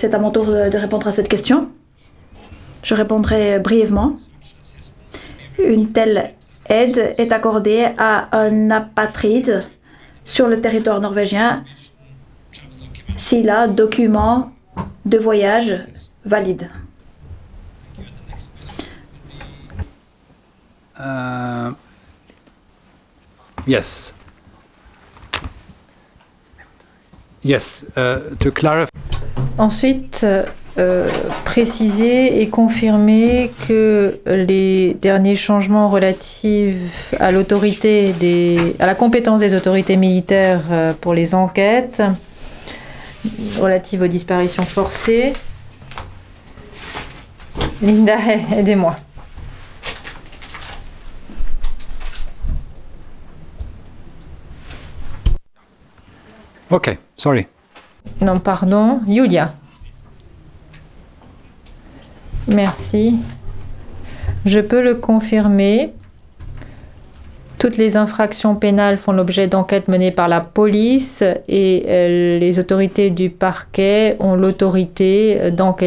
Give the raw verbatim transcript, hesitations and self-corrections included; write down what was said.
c'est à mon tour de répondre à cette question. Je répondrai brièvement. Une telle aide est accordée à un apatride sur le territoire norvégien s'il a document de voyage valide. Uh, yes. Yes. Uh, to clarify. Ensuite, euh, préciser et confirmer que les derniers changements relatifs à l'autorité des, à la compétence des autorités militaires euh, pour les enquêtes relatives aux disparitions forcées. Linda, aidez-moi. Ok, sorry. Non, pardon, Julia. Merci. Je peux le confirmer. Toutes les infractions pénales font l'objet d'enquêtes menées par la police et euh, les autorités du parquet ont l'autorité d'enquêter